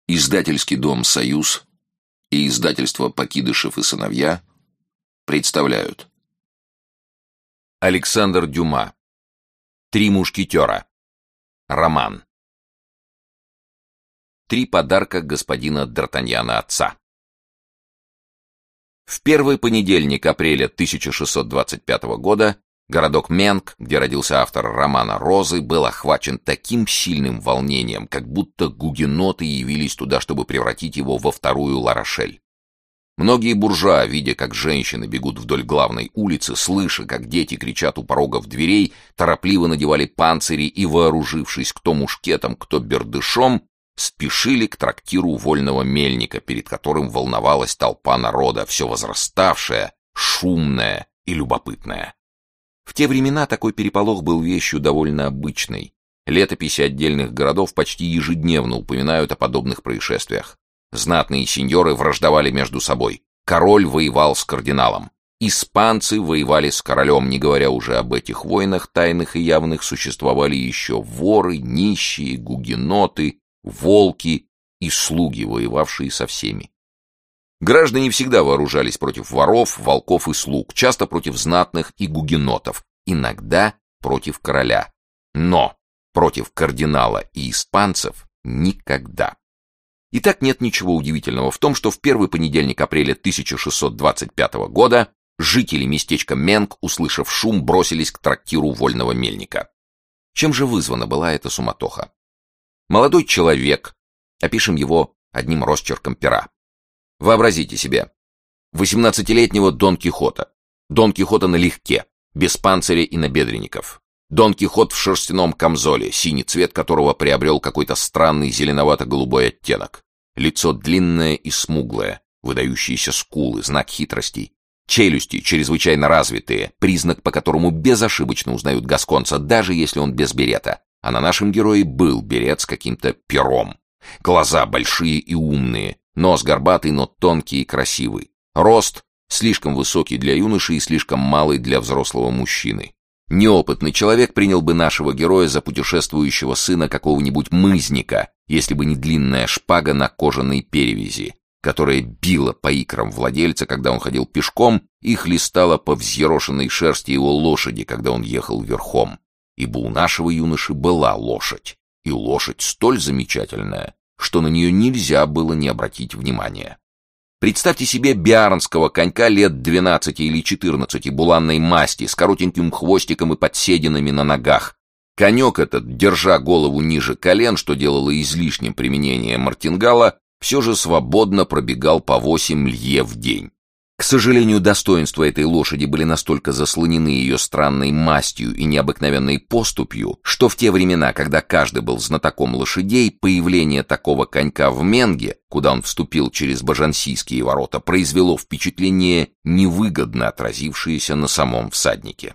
Издательский дом «Союз» и издательство «Покидышев и сыновья» представляют. Александр Дюма. «Три мушкетера». Роман. Три подарка господина Д'Артаньяна отца. В первый понедельник апреля 1625 года городок Менг, где родился автор романа «Розы», был охвачен таким сильным волнением, как будто гугеноты явились туда, чтобы превратить его во вторую Ла-Рошель. Многие буржуа, видя, как женщины бегут вдоль главной улицы, слыша, как дети кричат у порогов дверей, торопливо надевали панцири и, вооружившись кто мушкетом, кто бердышом, спешили к трактиру вольного мельника, перед которым волновалась толпа народа, все возраставшая, шумная и любопытная. В те времена такой переполох был вещью довольно обычной. Летописи отдельных городов почти ежедневно упоминают о подобных происшествиях. Знатные сеньоры враждовали между собой. Король воевал с кардиналом. Испанцы воевали с королем, не говоря уже об этих войнах, тайных и явных, существовали еще воры, нищие, гугеноты, волки и слуги, воевавшие со всеми. Граждане всегда вооружались против воров, волков и слуг, часто против знатных и гугенотов, иногда против короля. Но против кардинала и испанцев никогда. Итак, нет ничего удивительного в том, что в первый понедельник апреля 1625 года жители местечка Менг, услышав шум, бросились к трактиру вольного мельника. Чем же вызвана была эта суматоха? Молодой человек, опишем его одним росчерком пера. Вообразите себе 18-летнего Дон Кихота. Дон Кихота налегке, без панциря и набедренников. Дон Кихот в шерстяном камзоле, синий цвет которого приобрел какой-то странный зеленовато-голубой оттенок. Лицо длинное и смуглое, выдающиеся скулы, знак хитрости. Челюсти чрезвычайно развитые, признак, по которому безошибочно узнают гасконца, даже если он без берета. А на нашем герое был берет с каким-то пером. Глаза большие и умные, нос горбатый, но тонкий и красивый. Рост слишком высокий для юноши и слишком малый для взрослого мужчины. Неопытный человек принял бы нашего героя за путешествующего сына какого-нибудь мызника, если бы не длинная шпага на кожаной перевязи, которая била по икрам владельца, когда он ходил пешком, и хлестала по взъерошенной шерсти его лошади, когда он ехал верхом. Ибо у нашего юноши была лошадь, и лошадь столь замечательная, что на нее нельзя было не обратить внимания. Представьте себе биарнского конька лет 12 или 14 буланной масти с коротеньким хвостиком и подсединами на ногах. Конек этот, держа голову ниже колен, что делало излишним применение мартингала, все же свободно пробегал по 8 лье в день. К сожалению, достоинства этой лошади были настолько заслонены ее странной мастью и необыкновенной поступью, что в те времена, когда каждый был знатоком лошадей, появление такого конька в Менге, куда он вступил через Бажансийские ворота, произвело впечатление, невыгодно отразившееся на самом всаднике.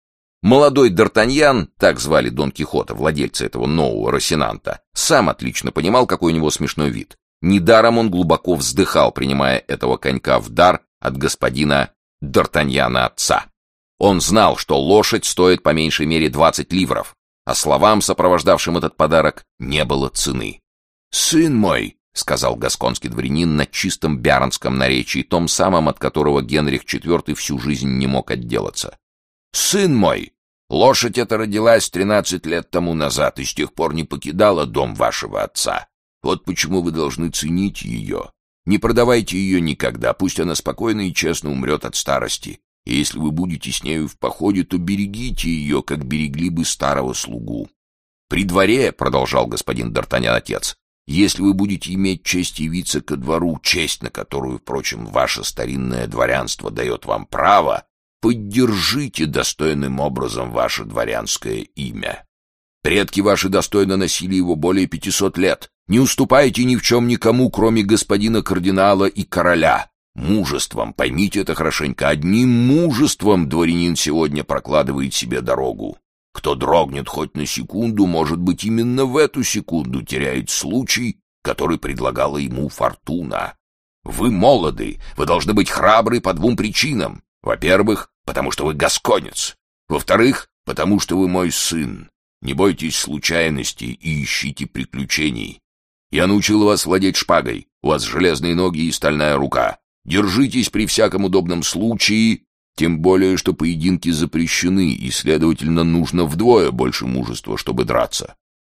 Молодой Д'Артаньян, так звали Дон Кихота, владельца этого нового Росинанта, сам отлично понимал, какой у него смешной вид. Недаром он глубоко вздыхал, принимая этого конька в дар от господина Д'Артаньяна отца. Он знал, что лошадь стоит по меньшей мере 20 ливров, а словам, сопровождавшим этот подарок, не было цены. «Сын мой», — сказал гасконский дворянин на чистом биарнском наречии, том самом, от которого Генрих IV всю жизнь не мог отделаться. «Сын мой, лошадь эта родилась 13 лет тому назад и с тех пор не покидала дом вашего отца. Вот почему вы должны ценить ее. Не продавайте ее никогда, пусть она спокойно и честно умрет от старости. И если вы будете с нею в походе, то берегите ее, как берегли бы старого слугу. При дворе, — продолжал господин Д'Артаньян отец, — если вы будете иметь честь явиться ко двору, честь, на которую, впрочем, ваше старинное дворянство дает вам право, поддержите достойным образом ваше дворянское имя. Предки ваши достойно носили его более 500 лет. Не уступайте ни в чем никому, кроме господина кардинала и короля. Мужеством, поймите это хорошенько, одним мужеством дворянин сегодня прокладывает себе дорогу. Кто дрогнет хоть на секунду, может быть, именно в эту секунду теряет случай, который предлагала ему фортуна. Вы молоды, вы должны быть храбры по двум причинам. Во-первых, потому что вы гасконец. Во-вторых, потому что вы мой сын. Не бойтесь случайностей и ищите приключений. Я научил вас владеть шпагой. У вас железные ноги и стальная рука. Держитесь при всяком удобном случае, тем более, что поединки запрещены, и, следовательно, нужно вдвое больше мужества, чтобы драться.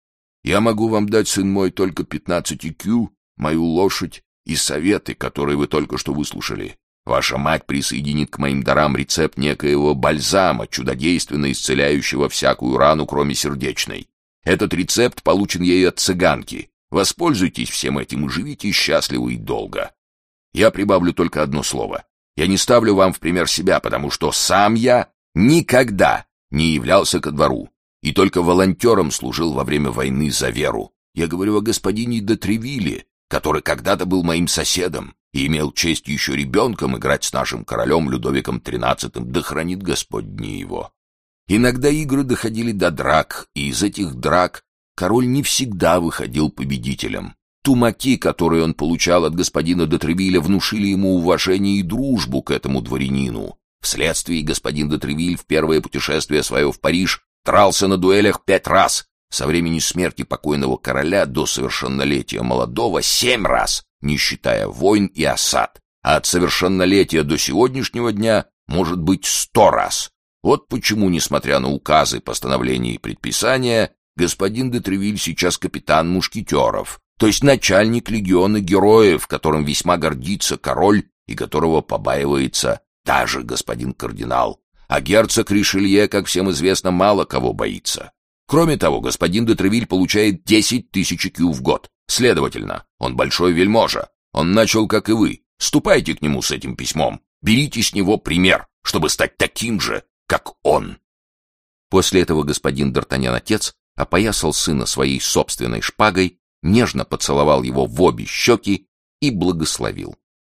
Я могу вам дать, сын мой, только 15 IQ, мою лошадь и советы, которые вы только что выслушали. Ваша мать присоединит к моим дарам рецепт некоего бальзама, чудодейственно исцеляющего всякую рану, кроме сердечной. Этот рецепт получен ею от цыганки. Воспользуйтесь всем этим и живите счастливо и долго. Я прибавлю только одно слово. Я не ставлю вам в пример себя, потому что сам я никогда не являлся ко двору и только волонтером служил во время войны за веру. Я говорю о господине де Тревилле, который когда-то был моим соседом и имел честь еще ребенком играть с нашим королем Людовиком XIII, да хранит Господь дни его. Иногда игры доходили до драк, и из этих драк король не всегда выходил победителем. Тумаки, которые он получал от господина де Тревилля, внушили ему уважение и дружбу к этому дворянину. Вследствие господин де Тревиль в первое путешествие свое в Париж дрался на дуэлях 5 раз, со времени смерти покойного короля до совершеннолетия молодого 7 раз, не считая войн и осад, а от совершеннолетия до сегодняшнего дня может быть 100 раз. Вот почему, несмотря на указы, постановления и предписания, господин де Тревиль сейчас капитан мушкетеров, то есть начальник легиона героев, которым весьма гордится король и которого побаивается даже господин кардинал. А герцог Ришелье, как всем известно, мало кого боится. Кроме того, господин де Тревиль получает 10 тысяч IQ в год. Следовательно, он большой вельможа. Он начал, как и вы. Ступайте к нему с этим письмом. Берите с него пример, чтобы стать таким же, как он. После этого господин Д'Артаньян-отец опоясал сына своей собственной шпагой, нежно поцеловал его в обе щеки и благословил.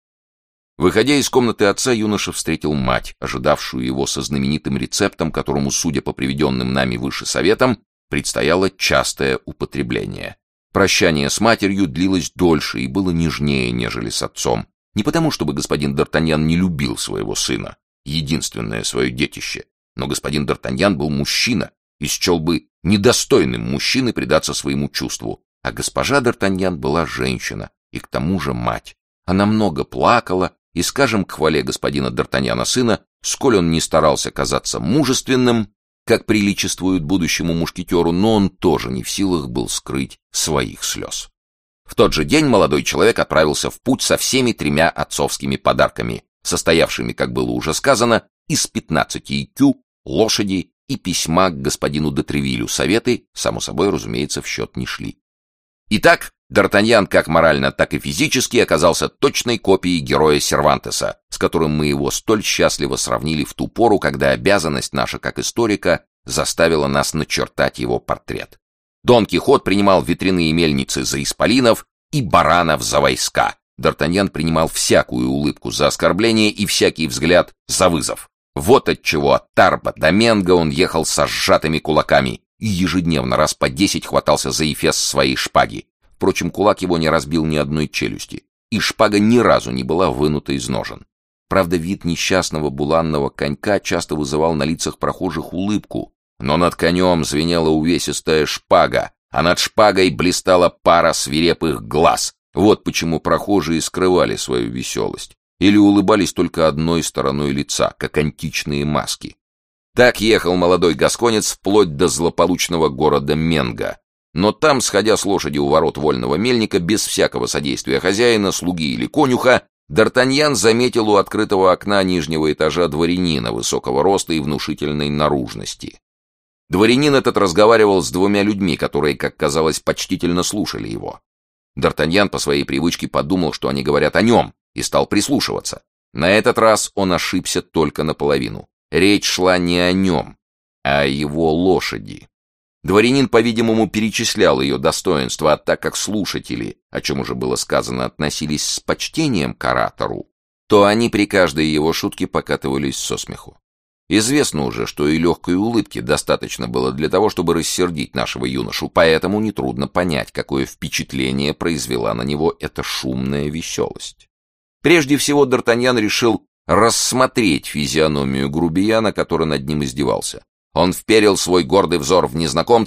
Выходя из комнаты отца, юноша встретил мать, ожидавшую его со знаменитым рецептом, которому, судя по приведенным нами выше советам, предстояло частое употребление. Прощание с матерью длилось дольше и было нежнее, нежели с отцом. Не потому, чтобы господин Д'Артаньян не любил своего сына, единственное свое детище, но господин Д'Артаньян был мужчина и счел бы недостойным мужчины предаться своему чувству, а госпожа Д'Артаньян была женщина и к тому же мать. Она много плакала, и, скажем, к хвале господина Д'Артаньяна сына, сколь он не старался казаться мужественным, как приличествует будущему мушкетеру, но он тоже не в силах был скрыть своих слез. В тот же день молодой человек отправился в путь со всеми 3 отцовскими подарками, состоявшими, как было уже сказано, из 15 IQ, лошади и письма к господину де Тревилю. Советы, само собой, разумеется, в счет не шли. Итак, Д'Артаньян как морально, так и физически оказался точной копией героя Сервантеса, с которым мы его столь счастливо сравнили в ту пору, когда обязанность наша как историка заставила нас начертать его портрет. Дон Кихот принимал ветряные мельницы за исполинов и баранов за войска. Д'Артаньян принимал всякую улыбку за оскорбление и всякий взгляд за вызов. Вот отчего от Тарба до Менго он ехал со сжатыми кулаками и ежедневно раз по 10 хватался за эфес своей шпаги. Впрочем, кулак его не разбил ни одной челюсти, и шпага ни разу не была вынута из ножен. Правда, вид несчастного буланного конька часто вызывал на лицах прохожих улыбку, но над конем звенела увесистая шпага, а над шпагой блистала пара свирепых глаз. Вот почему прохожие скрывали свою веселость или улыбались только одной стороной лица, как античные маски. Так ехал молодой гасконец вплоть до злополучного города Менго. Но там, сходя с лошади у ворот вольного мельника, без всякого содействия хозяина, слуги или конюха, Д'Артаньян заметил у открытого окна нижнего этажа дворянина высокого роста и внушительной наружности. Дворянин этот разговаривал с 2 людьми, которые, как казалось, почтительно слушали его. Д'Артаньян по своей привычке подумал, что они говорят о нем, и стал прислушиваться. На этот раз он ошибся только наполовину. Речь шла не о нем, а о его лошади. Дворянин, по-видимому, перечислял ее достоинства, а так как слушатели, о чем уже было сказано, относились с почтением к оратору, то они при каждой его шутке покатывались со смеху. Известно уже, что и легкой улыбки достаточно было для того, чтобы рассердить нашего юношу, поэтому нетрудно понять, какое впечатление произвела на него эта шумная веселость. Прежде всего Д'Артаньян решил рассмотреть физиономию грубияна, который над ним издевался. Он вперил свой гордый взор в незнакомца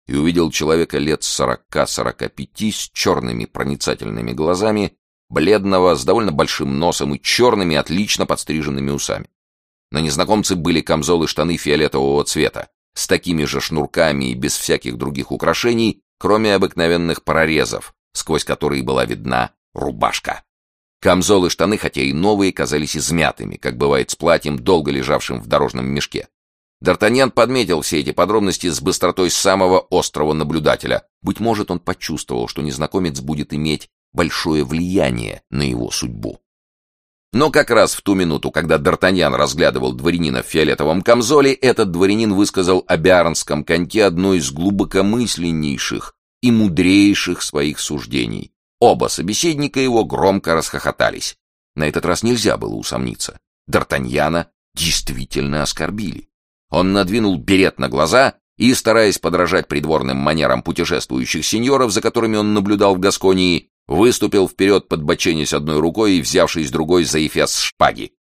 и увидел человека лет 40-45 с черными проницательными глазами, бледного, с довольно большим носом и черными, отлично подстриженными усами. На незнакомце были камзолы и штаны фиолетового цвета, с такими же шнурками и без всяких других украшений, кроме обыкновенных прорезов, сквозь которые была видна рубашка. Камзолы и штаны, хотя и новые, казались измятыми, как бывает с платьем, долго лежавшим в дорожном мешке. Д'Артаньян подметил все эти подробности с быстротой самого острого наблюдателя. Быть может, он почувствовал, что незнакомец будет иметь большое влияние на его судьбу. Но как раз в ту минуту, когда Д'Артаньян разглядывал дворянина в фиолетовом камзоле, этот дворянин высказал о биарнском коньке одно из глубокомысленнейших и мудрейших своих суждений. Оба собеседника его громко расхохотались. На этот раз нельзя было усомниться. Д'Артаньяна действительно оскорбили. Он надвинул берет на глаза и, стараясь подражать придворным манерам путешествующих сеньоров, за которыми он наблюдал в Гасконии, выступил вперед, подбоченясь одной рукой и взявшись другой за эфес шпаги.